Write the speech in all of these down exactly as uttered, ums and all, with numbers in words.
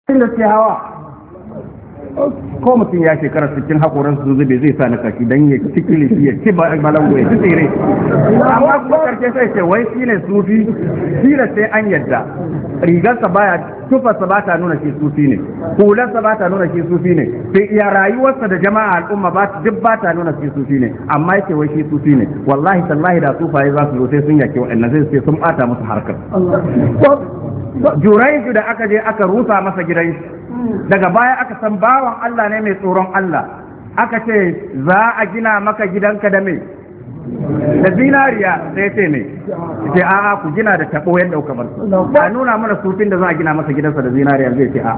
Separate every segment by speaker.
Speaker 1: da ke hawa ko mutum ya shekara cikin haƙoran su zube zai sa na kaki dan ya ci kilishi ya ci balango ya ci tsere amma kuma karshe sai ce wai shine sufi shine sai an yadda rigarsa baya tufarsa ba ta nuna shi sufi ne hularsa ba ta nuna shi sufi ne sai iya rayuwarsa da jama'a al'umma ba duk ba ta nuna shi sufi ne amma yake wai shi sufi ne wallahi tallahi da sufaye za su zo sai sun yake wa'annan zai sai sun bata musu harkar Juraiju da aka je aka rusa masa gidan shi daga baya aka san bawan Allah ne mai tsoron Allah aka ce za a gina maka gidanka da mai da zinariya sai ce ne ce a'a ku gina da tabo yadda kuka bar su a nuna mana sufin da za a gina masa gidansa da zinariya zai ce a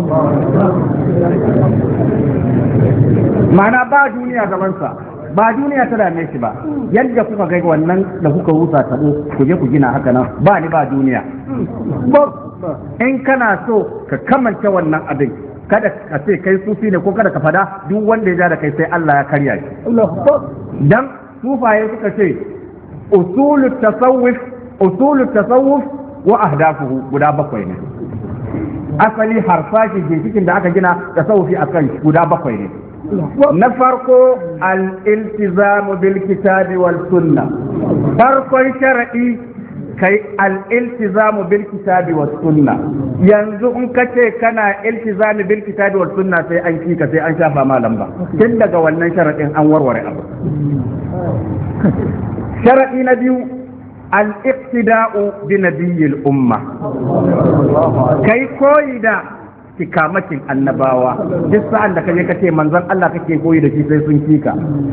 Speaker 1: mana ba duniya gabansa ba duniya ta dame shi ba yadda kuka ga wannan da kuka rusa tabo ku je ku gina haka nan ba ni ba duniya in kana so ka kamanta wannan abin kada ka ce kai sufi ne ko kada ka fada duk wanda ya ja da kai sai Allah ya karya shi dan sufaye suka ce usulut tasawuf usulut tasawuf wa ahdafuhu guda bakwai ne asali harsashi ginshikin da aka gina tasawufi akan guda bakwai ne na farko al-iltizamu bil kitabi wal sunna farkon shar'i kai al-iltizamu bil kitabi was sunna yanzu in kace kana iltizami bil kitabi was sunna sai an kika sai an shafa malam ba tun daga wannan sharadin an warware abu sharadi na biyu al-iqtida'u bi nabiyil umma kai koyi da tikamakin annabawa duk sa'an da kaje kace manzon Allah kake koyi da shi sai sun kika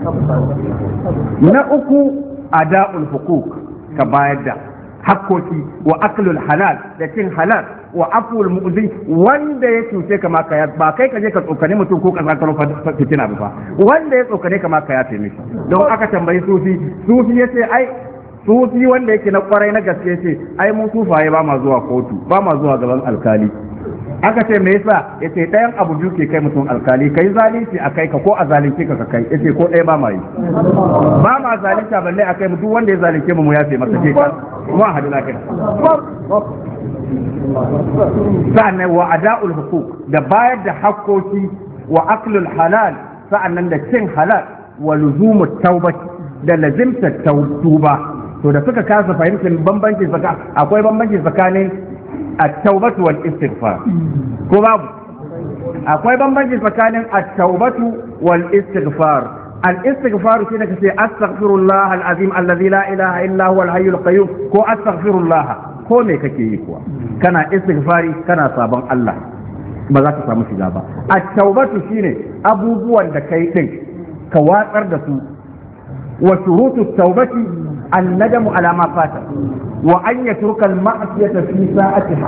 Speaker 1: na uku ada'ul huquq ka bayar da hakkoki wa aklul halal da cin halal wa aful mu'zi wanda ya cuce ka ma ka ba kai kaje ka tsokane mutum ko ka zakaro fitina ba wanda ya tsokane ka ma ka yafe mishi don aka tambayi sufi sufi yace ai sufi wanda yake na kwarai na gaske ce ai mu sufaye ba ma zuwa kotu ba ma zuwa gaban alkali aka ce me yasa yace ɗayan abu biyu ke kai mutum alkali kai zalunci a kai ka ko a zalunci ka ka kai yace ko ɗaya ba ma yi ba ma zalunta balle a kai mu duk wanda ya zalunce mu mu yafe masa je ka kuma hadu lafiya sa'annan wa ada'ul huquq da bayar da hakkoki wa aklul halal sa'annan da cin halal wa luzumut taubat da lazimta tauba to da suka kasa fahimtar bambanci tsaka akwai bambanci tsakanin at-taubatu wal istighfar ko babu akwai bambanci tsakanin at-taubatu wal istighfar al-istighfar shine kace astaghfirullah al-azim alladhi la ilaha illa huwa al-hayyul qayyum ko astaghfirullah ko me kake yi kuwa kana istighfari kana sabon Allah ba za ka samu shiga ba at-taubatu shine abubuwan da kai din ka watsar da su wa shurutu at-taubati الندم على ما فات وأن يترك المعصية في ساعتها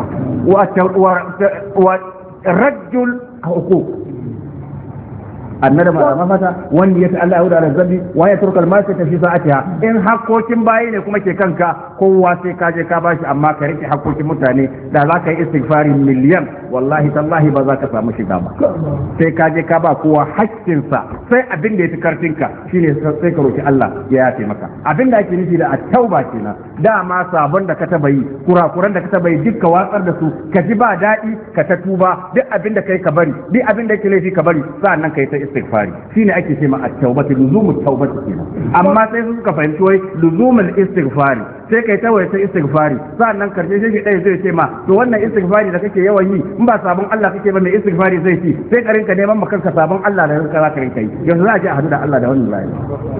Speaker 1: ورد الحقوق الندم على ما فات وأن يتألى يعود على الذنب وأن يترك المعصية في ساعتها إن حقوكم باين كما كانك قوة سيكاجي كاباش أما كريك حقوكم متاني لا ذاك استغفار مليون والله تالله بذاك سامشي دابا سيكاجي كابا قوة حقنسا sai abin da ya fi karfinka shine sai ka roki Allah ya yafe maka abin da ake nufi da at-tauba kenan dama sabon da ka taba yi kurakuran da ka taba yi duk ka watsar da su ka ji ba daɗi ka ta tuba duk abin da kai ka bari duk abin da yake laifi ka bari sa'annan kai ta istighfari shine ake ce ma at-taubatu luzumut taubati kenan amma sai su suka fahimci wai luzumul istighfari sai kai ta wai ta istighfari sa'annan karshe shi dai zai ce ma to wannan istighfari da kake yawan yi in ba sabon Allah kake ba mai istighfari zai ci sai ka rinka neman maka sabon Allah da rinka zaka rinka yi yanzu za a je a hadu da Allah da wannan layi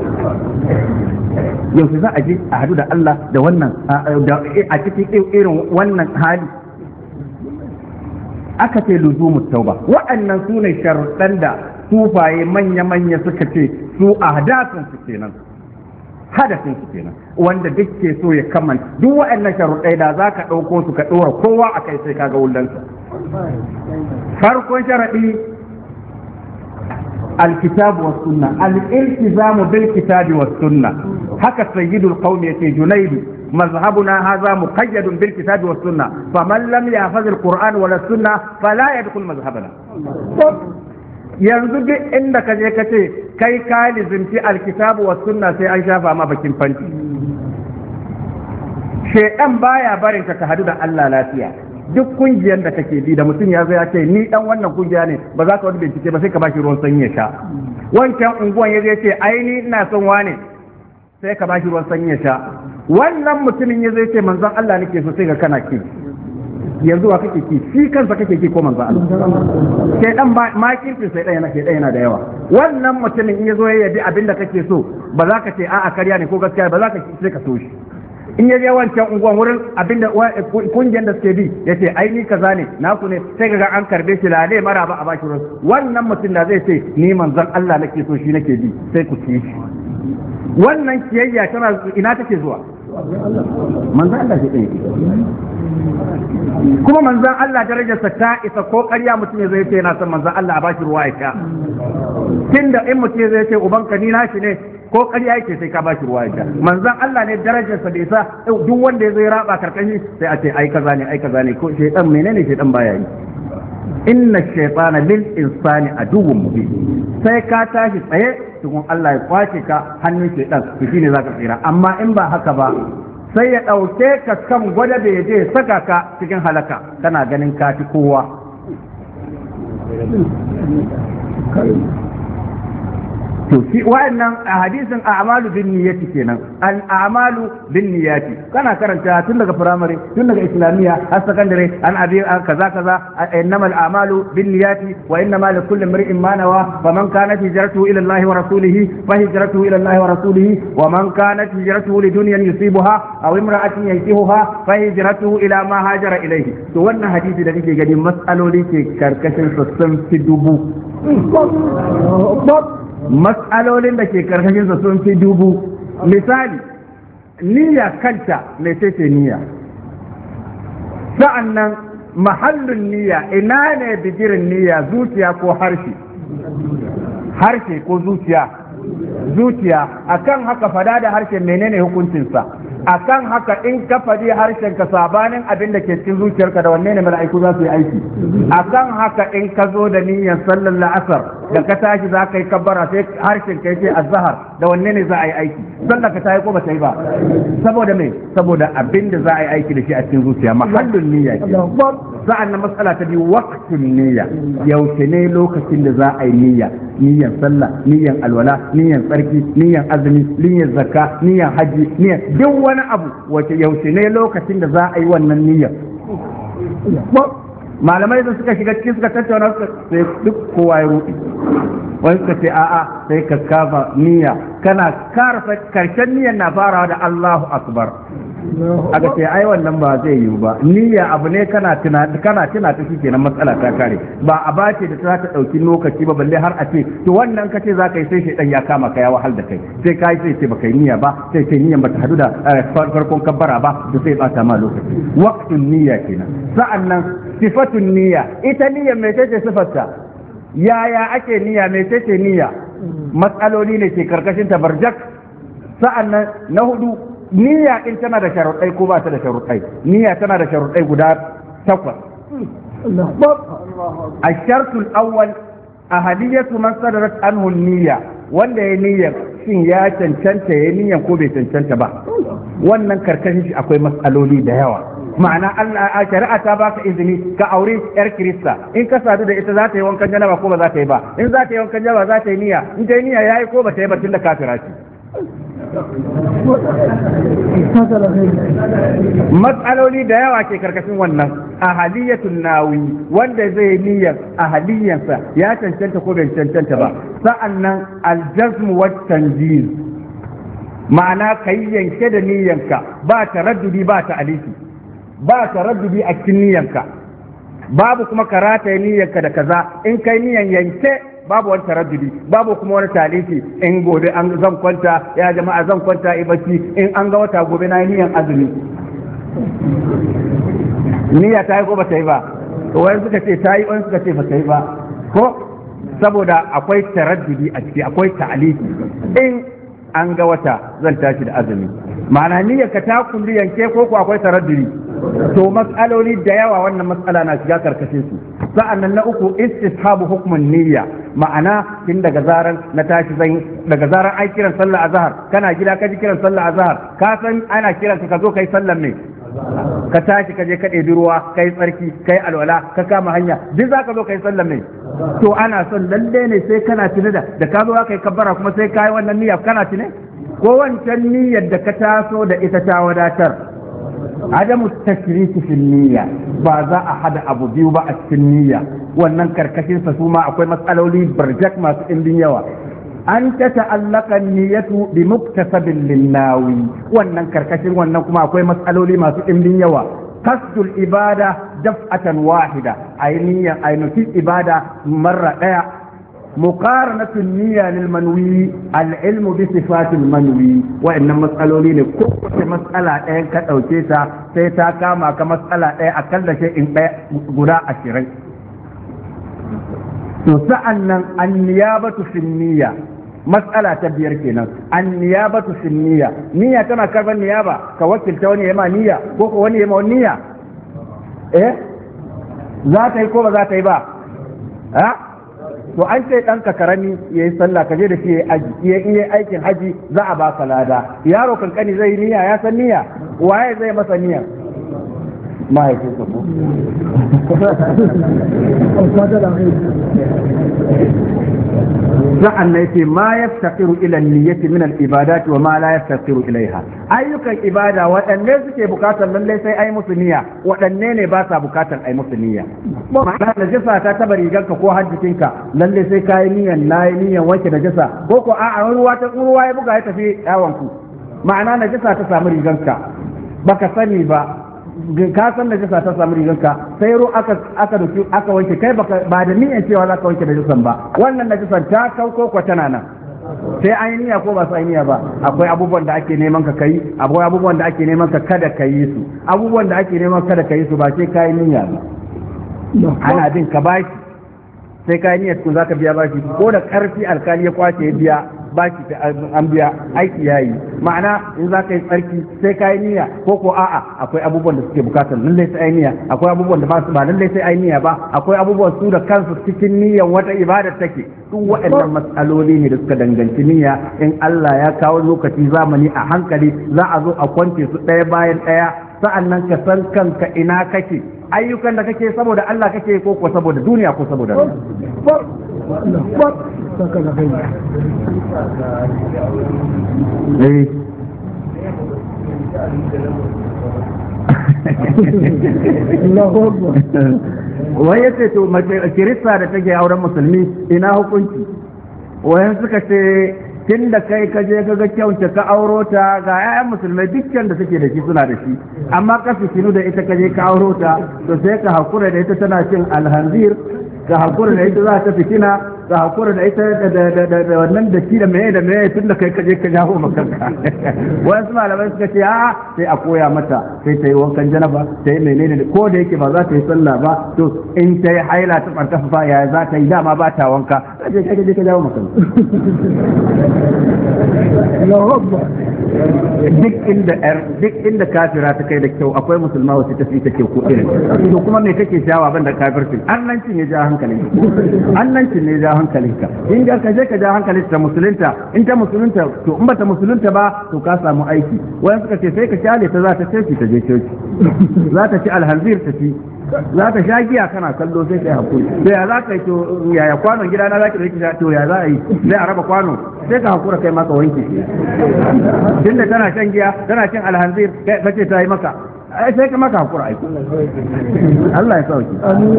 Speaker 1: yanzu za a je a hadu da Allah da wannan a cikin irin wannan hali aka ce luzumut tauba wa'annan su ne sharuɗan da sufaye manya-manya suka ce su ahdathun su kenan hadafin su kenan wanda duk ke so ya kammala duk wa'annan sharuɗai da za ka ɗauko su ka ɗora kowa a kai sai ka ga wullansa farkon sharaɗi الكتاب والسنة الالتزام بالكتاب والسنة هكا سيد القوم يتي جنيد مذهبنا هذا مقيد بالكتاب والسنة فمن لم يحفظ القرآن ولا السنة فلا يدخل مذهبنا yanzu duk inda ka je ka ce kai ka lizimci alkitabu wa sunna sai an shafa ma bakin fanti shedan baya barin ka ka hadu da Allah lafiya duk kungiyar da kake bi da mutum ya zo ya ce ni dan wannan kungiya ne ba za ka wani bincike ba sai ka bashi ruwan sanyi ya sha. Wancan unguwan ya zai ce ai ni ina son wane sai ka bashi ruwan sanyi ya sha. Wannan mutumin ya zai ce manzon Allah nake so sai ga kana ki. Yanzu wa kake ki shi kansa kake ki ko manzon Allah. Sai dan ma kirkin sai dan yana ke dan yana da yawa. Wannan mutumin in ya zo ya yabi abinda kake so ba za ka ce a'a karya ne ko gaskiya ba za ka sai ka so shi. In ya je wancan unguwan wurin abinda kungiyar da suke bi ya ce ai ni kaza ne naku ne sai ga an karbe shi lale mara ba a bashi ruwan. Wannan mutum da zai ce ni manzon Allah nake so shi nake bi sai ku ci shi. Wannan kiyayya tana ina take zuwa manzon Allah ke tsaye kuma manzon Allah darajarsa ta isa ko ƙarya mutum ya zai ce yana son manzon Allah a bashi ruwa ya sha. Tunda in mutum zai ce ubanka ni nashi ne ko ƙarya yake sai ka bashi ruwa ya sha. Manzon Allah ne darajarsa da isa duk wanda ya zai raba karkashi sai a ce ai kaza ne ai kaza ne ko shaytan menene shaytan baya yi. Inna shaytana lil insani aduwwun mubin. Sai ka tashi tsaye tukun Allah ya kwace ka hannun shaytan to shine zaka tsira amma in ba haka ba sai ya dauke ka kan gwada da yaje saka ka cikin halaka kana ganin ka fi kowa. To shi wa'annan hadisin a'malu bin niyyati kenan al a'malu bin niyyati kana karanta tun daga primary tun daga islamiyya har secondary an abi kaza kaza innamal a'malu bin niyyati wa innamal likulli imrin ma nawa faman kanat hijratuhu ila Allah wa rasulihi fa hijratuhu ila Allah wa rasulihi wa man kanat hijratuhu lidunyan yusibuha aw imra'atin yankihuha fa hijratuhu ila ma hajara ilayhi. To wannan hadisi da kake gani mas'aloli ke karkashin sassan fi dubu mas'alolin da ke karkashinsa sun fi dubu. Misali niyya kanta mai ce niyya, sa'an nan mahallin niyya ina ne bigirin niyya zuciya ko harshe harshe ko zuciya zuciya akan haka fada da harshen menene hukuncinsa akan haka in ka fadi harshen ka sabanin abin da ke cikin zuciyarka da wanne ne mala'iku za su yi aiki akan haka in ka zo da niyyar sallar la'asar da ka tashi za ka yi kabbara sai harshen ka yace azhar da wanne ne za a yi aiki sallar ka ta yi ko ba ta yi ba saboda me saboda abin da za a yi aiki da shi a cikin zuciya mahallin niyya sa'an nan mas'ala ta biyu waqtun niyya yaushe ne lokacin da za a yi niyya niyyan sallah niyyan alwala niyyan tsarki niyyan azumi niyyan zakka niyyan haji niyyan duk wani abu wace yaushe ne lokacin da za a yi wannan niyyar. Malamai da suka shiga cikin suka tattauna suka sai duk kowa ya ruɗi wani suka ce a'a sai ka kafa niyya kana karfa karshen niyyar na farawa da Allahu akbar aka ce ai wannan ba zai yiwu ba niyya abu ne kana tuna kana tuna ta shi kenan matsala ta kare ba a bace da za ta dauki lokaci ba balle har a ce to wannan kace za ka yi sai shedan ya kama ka ya wahal da kai sai kai sai ce baka yi niyya ba sai ce niyyan bata hadu da farkon kabbara ba to sai bata ma lokaci waqtun niyya kenan sa'annan sifatun niyya ita niyya mai ce sifarta yaya ake niyya mai ce niyya matsaloli ne ke karkashin tabarjak sa'annan na hudu niyya in tana da sharuɗai ko ba ta da sharuɗai niyya tana da sharuɗai guda takwas ashartul awwal ahadiyatu man sadarat anhu niyya wanda ya niyyar shin ya cancanta ya niyyan ko bai cancanta ba wannan karkashin shi akwai matsaloli da yawa ma'ana Allah a shari'a ta baka izini ka aure yar kirista in ka sadu da ita za ta yi wankan janaba ko ba za ta yi ba in za ta yi wankan janaba za ta yi niyya in ta yi niyya yayi ko ba ta yi ba tunda kafira ce matsaloli da yawa ke karkashin wannan ahaliyatun nawi wanda zai niyyar ahaliyansa ya cancanta ko bai cancanta ba sa'annan aljazm wa tanjiz ma'ana kai yanke da niyyanka ba taraddudi ba ta alifi ba taraddudi a cikin niyyanka babu kuma karata niyyanka da kaza in kai niyyan yanke babu wani taraddudi babu kuma wani talifi in gobe an zan kwanta ya jama'a zan kwanta i bacci in an ga wata gobe na niyan azumi niyya ta yi ko ba ta yi ba wani suka ce ta yi wani suka ce ba ta yi ba ko saboda akwai taraddudi a ciki akwai talifi in an ga wata zan tashi da azumi ma'ana niyyar ka ta kulli yanke ko ko akwai taraddudi to mas'aloli da yawa wannan mas'ala na shiga karkashin su sa'annan na uku istishabu hukmun niyya ma'ana tun daga zaran na tashi zan daga zaran ai kiran sallah azhar kana gida ka ji kiran sallah azhar ka san ana kiran ka zo kai sallar ne ka tashi ka je ka ɗebi ruwa kai tsarki kai alwala ka kama hanya duk zaka zo kai sallar mai to ana son lalle ne sai kana tuni da da ka zo ka yi kabbara kuma sai kai wannan niyya kana tuni ko wancan niyyar da ka taso da ita ta wadatar adamu tashriki fil niyya ba za a hada abu biyu ba a cikin niyya wannan karkashin sa su ma akwai matsaloli barjak masu ɗimbin yawa an ta ta'allaka niyyatu bi muktasabin linnawi wannan karkashin wannan kuma akwai matsaloli masu ɗimbin yawa qasdul ibada daf'atan wahida ainiyan ainufi ibada marra daya muqaranatu niyya lil manwi al ilmu bi sifatil manwi wa inna mas'aloli ne ko wace mas'ala ɗaya ka dauke ta sai ta kama ka mas'ala ɗaya akalla sai in ɗaya guda ashirin to sa'annan an niyabatu fil niyya mas'ala ta biyar kenan an niyabatu fil niyya niyya tana karban niyaba ka wakilta wani yama niyya ko ko wani yama niyya eh za ta yi ko ba za ta yi ba ha to an ce ɗanka karami ya yi sallah ka je da shi ya yi aikin haji za a ba ka lada yaro kankani zai yi niyya ya san niyya waye zai masa niyya mahaifinsa ko sa'an na yace ma yaftaqiru ila niyyati min al-ibadati wa ma la yaftaqiru ilaiha ayyukan ibada waɗanne suke bukatar lalle sai ai musu niyya waɗanne ne ba sa bukatar ai musu niyya ma'ana najasa ta taba riganka ko hajjikinka lalle sai kai niyyan nayi niyyan wanke najasa ko ko a'a ruwa ta ruwa ya buga ya tafi yawon ku ma'ana najasa ta samu riganka baka sani ba ka san da jasa ta samu rigarka sai ru aka aka duki aka wanke kai baka ba da niyyar cewa za ka wanke da jasan ba wannan najisan ta kauko ko tana nan sai an yi niyya ko ba su niyya ba akwai abubuwan da ake neman ka kai akwai abubuwan da ake neman ka kada ka yi su abubuwan da ake neman kada ka yi su ba sai ka yi niyya ba ana bin ka bashi sai ka yi niyya kun zaka biya bashi ko da karfi alkali ya kwace ya biya baki an biya aiki yayi ma'ana in za ka yi tsarki sai ka yi niyya ko ko a'a akwai abubuwan da suke bukatar lallai sai ai niyya akwai abubuwan da ba su ba lallai sai ai niyya ba akwai abubuwan su da kansu cikin niyyan wata ibada take duk waɗannan matsaloli ne da suka danganci niyya in Allah ya kawo lokaci zamani a hankali za a zo a kwance su ɗaya bayan ɗaya sa'annan ka san kanka ina kake ayyukan da kake saboda Allah kake ko ko saboda duniya ko saboda saka da kai eh wai yace to mace kirista da take auren musulmi ina hukunci wayan suka ce tun da kai ka je kaga kyauta ka auro ta ga 'ya'yan musulmai dukkan da suke da shi suna da shi amma ka fitinu da ita ka je ka auro ta to sai ka hakura da ita tana cin alhanzir ka hakura da ita za ta fitina ka hakura da ita da wannan da shi da meye da meye tun da kai ka je ka jawo makanka wasu malamai suka ce a sai a koya mata sai ta yi wankan janaba ta yi menene ko da yake ba za ta yi sallah ba to in ta yi haila ta farkafa ya za ta yi dama ba ta wanka ka je ka je ka jawo makanka duk inda duk inda kafira ta kai da kyau akwai musulma wacce ta fi ta kyau ko irin to kuma me kake shawa banda kafirci annanci ne ja hankalin annanci ne ja hankalinka in ga ka je ka ja hankalinta ta musulunta in ta musulunta to in bata musulunta ba to ka samu aiki wayan suka ce sai ka kyale ta za ta ce ta je coci za ta ci alhanzir ta ci za ta sha giya kana kallo sai ka yi hakuri to ya za ka yi to yaya kwanon gida na za ki da to ya za a yi sai a raba kwano sai ka hakura kai maka wanke tunda tana shan giya tana cin alhanzir kai ce ta yi maka ai sai ka maka hakura aiki Allah ya sauke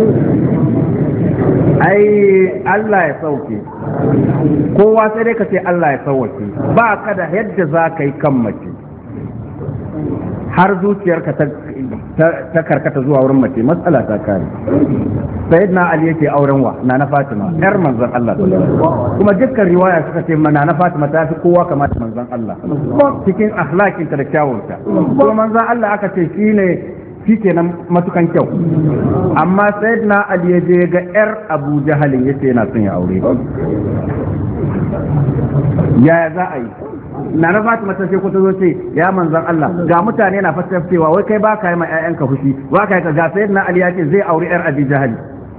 Speaker 1: ai Allah ya sauke kowa sai dai ka ce Allah ya sauke ba ka da yadda za ka yi kan mace har zuciyarka ta karkata zuwa wurin mace matsala ta kare sayyidina Ali yake auren wa na na Fatima yar manzon Allah kuma dukkan riwaya suka ce na na Fatima ta fi kowa kamar manzon Allah cikin akhlaqin ta da kyawunta kuma manzon Allah aka ce shine shikenan matukan kyau amma sayyidina Ali ya je ga yar Abu Jahal yace yana son ya aure ya za a yi na na Fatima ta ce ko ta zo ce ya manzon Allah ga mutane na fasar cewa wai kai ba ka yi ma ƴaƴanka fushi ba ka yi ka ga sayyidina Ali ya ce zai aure yar Abi Jahal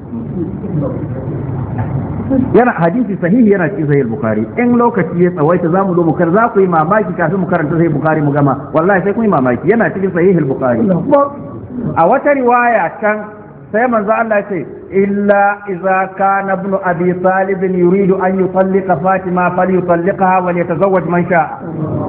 Speaker 1: yana hadisi sahihi yana cikin sahih Bukhari in lokaci ya tsawaita zamu zo mu kar za ku yi mamaki kafin mu karanta sahih Bukhari mu gama wallahi sai kun yi mamaki yana cikin sahih Bukhari a wata riwaya can sai manzo Allah ce illa idza kana ibn abi talib yuridu an yutalliqa fatima falyutalliqha wa yatazawwaj man sha.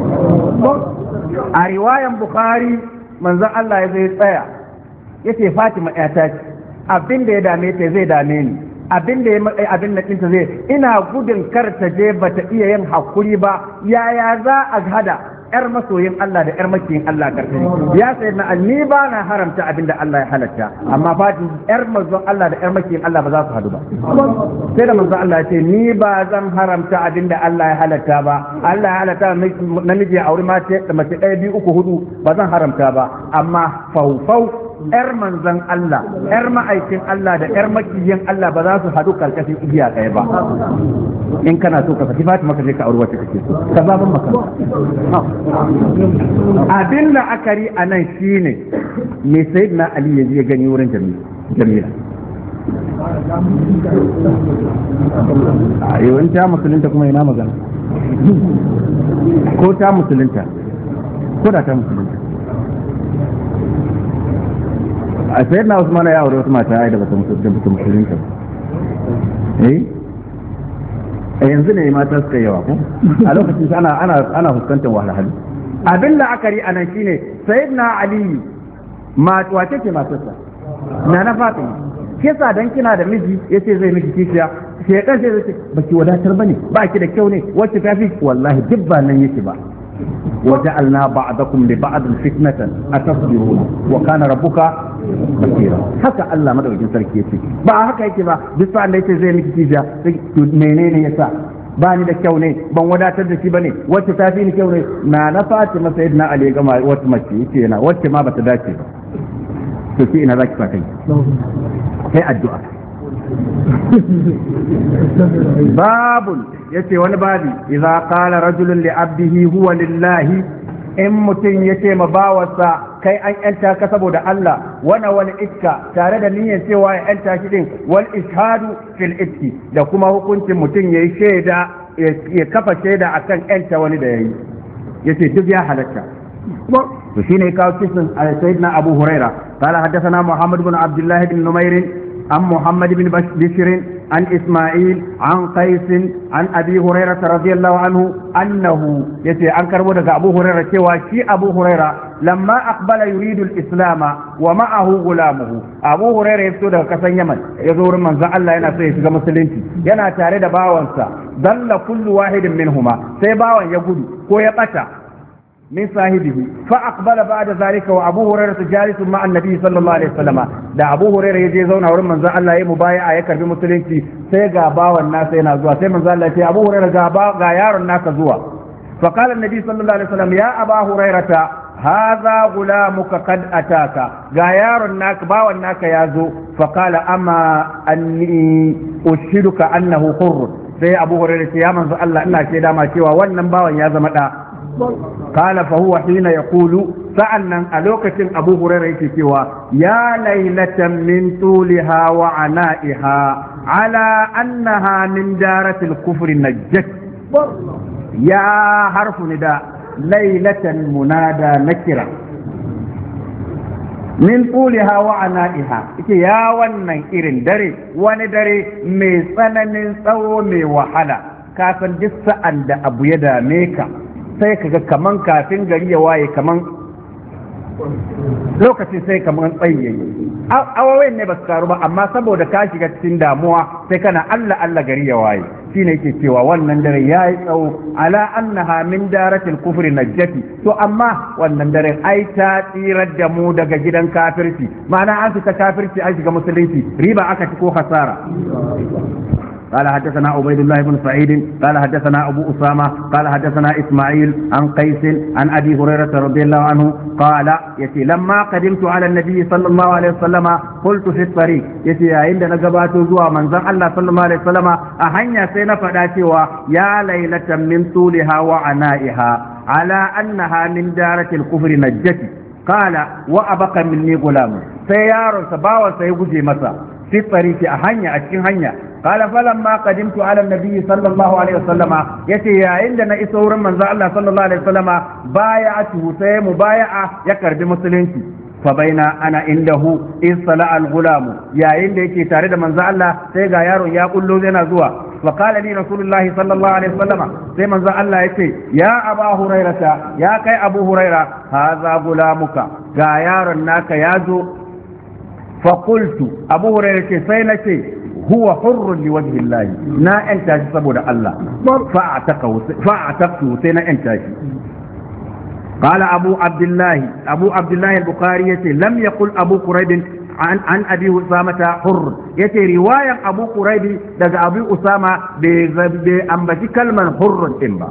Speaker 1: A riwayan bukhari manzo Allah ya zai tsaya yace fatima ƴata ce abin da ya dame ta zai dame ni abin da ya matsayi abin da ɗinta zai ina gudun kar ta je bata iya yin hakuri ba yaya za a hada yar masoyin Allah da yar makiyin Allah karkari ya sai na ni ba na haramta abinda Allah ya halatta amma fati yar manzon Allah da yar makiyin Allah ba za su hadu ba sai da manzon Allah ya ce ni ba zan haramta abinda Allah ya halatta ba Allah ya halatta namiji ya auri mace da mace ɗaya biyu uku hudu ba zan haramta ba amma faufau yar manzon Allah yar ma'aikin Allah da yar makiyin Allah ba za su hadu karkashin igiya ɗaya ba in kana so ka saki Fatima ka je ka auri wacce kake so ka zaban maka abin la'akari a nan shi ne mai sayid na Ali ya je gani wurin Jamila a yawan ta musulunta kuma yana magana ko ta musulunta ko da ta musulunta a sayid na Usman ya aure wata mata ya da bata musulunta eh yanzu ne mata suka yawa ko a lokacin ana ana ana fuskantar wahalhalu abin la'akari anan shine sayyidina ali ma wace ce matarsa na na fatima kisa dan kina da miji yace zai miki kishiya sai kan sai zai baki wadatar bane ba ki da kyau ne wacce tafi wallahi duk ba nan yake ba وجعلنا بعضكم لبعض فتنة أتصبرون وكان ربك بصيرا haka Allah madaukakin sarki yace ba haka yake ba duk sa'an da yace zai miki kishiya to menene yasa ba ni da kyau ne ban wadatar da shi bane wacce ta fi ni kyau ne na na Fatima sayyidina Ali ga mai wacce mace yace yana wacce ma bata dace ba to ki ina zaki fata kai addu'a babul yace wani babi idza qala rajulun li abdihi huwa lillahi in mutum yace ma bawarsa kai an yanta ka saboda Allah wana wani iska tare da niyyar cewa ya yanta shi din wal ishadu fil iski da kuma hukuncin mutum yayi shaida ya kafa shaida akan yanta wani da yayi yace duk ya halatta to shine kawo kisan sayyidina Abu Huraira qala haddathana Muhammad ibn Abdullah ibn Numair عن محمد بن بشر عن إسماعيل عن قيس عن أبي هريرة رضي الله عنه أنه يتي أنكر ودك أبو هريرة وشي أبو هريرة لما أقبل يريد الإسلام ومعه غلامه أبو هريرة يفتو دك كسن يمن يزور من زعل الله ينا سيسك مسلمتي ينا تاريد باوانسا ضل كل واحد منهما سيباوان يقول كو يقتا من صاحبه فأقبل بعد ذلك وأبو هريرة جالس مع النبي صلى الله عليه وسلم da Abu Hurairah yaje zauna wurin manzon Allah yayi mubayi'a ya karbi musulunci sai ga bawan nasa yana zuwa sai manzon Allah ya ce Abu Hurairah ga ba ga yaron naka zuwa fa qala annabi sallallahu alaihi wasallam ya Abu Hurairah hadha gulamuka qad ataka ga yaron naka bawan naka yazo fa qala amma anni ushiduka annahu hurr sai Abu Hurairah ya manzon Allah ina ce dama cewa wannan bawan ya zama da قال فهو حين يقول سألنا ألوكة أبو هريرة كيوا يا ليلة من طولها وعنائها على أنها من دارة الكفر نجت يا حرف نداء ليلة منادى نكرة من طولها وعنائها يا ونن إرن دري وندري ميسانا سو مي وحلا كافن جسا عند أبو يدا ميكا sai kaga kaman kafin gari ya waye kaman lokacin sai kaman tsayaye awawayen ne ba su karu ba amma saboda ka shiga cikin damuwa sai kana Allah Allah gari ya waye shine yake cewa wannan dare yayi tsawo ala annaha min daratil kufri najjati to amma wannan dare ai ta tsirar da mu daga gidan kafirci ma'ana an fita kafirci an shiga musulunci riba aka ci ko hasara قال حدثنا عبيد الله بن سعيد قال حدثنا أبو أسامة قال حدثنا إسماعيل عن قيس عن أبي هريرة رضي الله عنه قال يتي لما قدمت على النبي صلى الله عليه وسلم قلت في الطريق يتي عندنا جبات زوا من زن الله صلى الله عليه وسلم أهنيا سينا فداتي يا ليلة من طولها وعنائها على أنها من دارة الكفر نجتي قال وأبقى مني غلام سيار سباوة سيوجي مسا في الطريق أهنيا أشكين هنيا قال فلما قدمت على النبي صلى الله عليه وسلم يتي يا عندنا إسور من الله صلى الله عليه وسلم بايعته سي مبايعة يكر بمسلمتي فبين أنا عنده إذ طلع الغلام يا عند يكي تارد من ذا الله سيغا يارو يا قلو زينا زوا فقال لي رسول الله صلى الله عليه وسلم سي من ذا الله يكي يا أبا هريرة يا كي أبو هريرة هذا غلامك غا يارو ناك يازو فقلت أبو هريرة سينتي هو حر لوجه الله نا أنت سبود الله فأعتقته سينا أنت. قال أبو عبد الله أبو عبد الله البخاري لم يقل أبو قريب عن عن أبي أسامة حر يتي رواية أبو قريب دقى أبي أسامة بأنبت كلمة حر إمبا.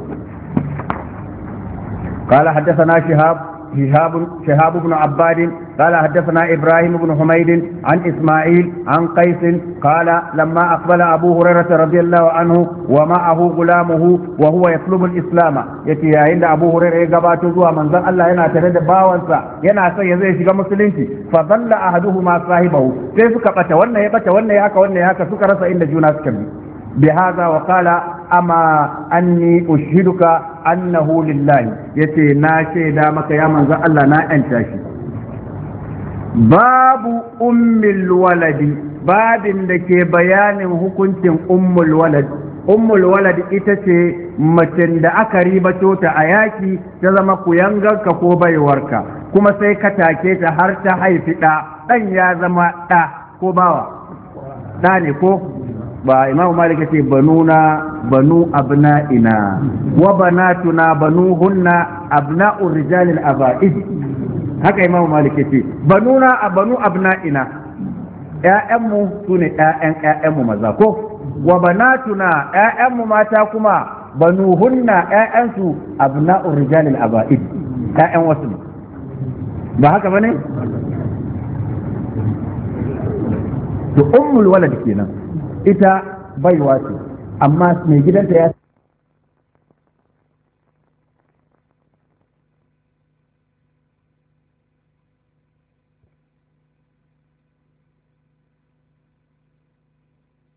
Speaker 1: قال حدثنا شهاب شهاب شهاب بن عباد قال حدثنا إبراهيم بن حميد عن إسماعيل عن قيس قال لما أقبل أبو هريرة رضي الله عنه ومعه غلامه وهو يطلب الإسلام يتي عند أبو هريرة قبات زوا من ذن الله ينا ترد باوانسا ينا سيزي شغا مسلمتي فظل أحدهما صاحبه كيف كبت وانا يبت وانا يهاك وانا يهاك سكرس إن جوناس كمي بهذا وقال أما أني أشهدك أنه لله يتي ناشي دامك يا من ذن الله نا أنتاشي. babu ummul waladi babin da ke bayanin hukuncin ummul walad. Ummul walad ita ce macen da aka ribato ta a yaki ta zama kuyangarka ko baiwarka kuma sai ka take ta har ta haifi ɗa, ɗan ya zama ɗa ko bawa ɗa ne ko ba. Imam Malik ce banuna banu abna'ina wa banatuna banuhunna abna'ur rijalil aba'id. Haka Imam Malik ce banuna a banu abna'ina ƴaƴanmu sune ƴaƴan ƴaƴanmu maza ko wa banatuna ƴaƴanmu mata kuma banuhunna ƴaƴansu abna'ur rijalil aba'id ƴaƴan wasu ba haka bane. to ummul walad kenan ita baiwa ce amma mai gidanta ya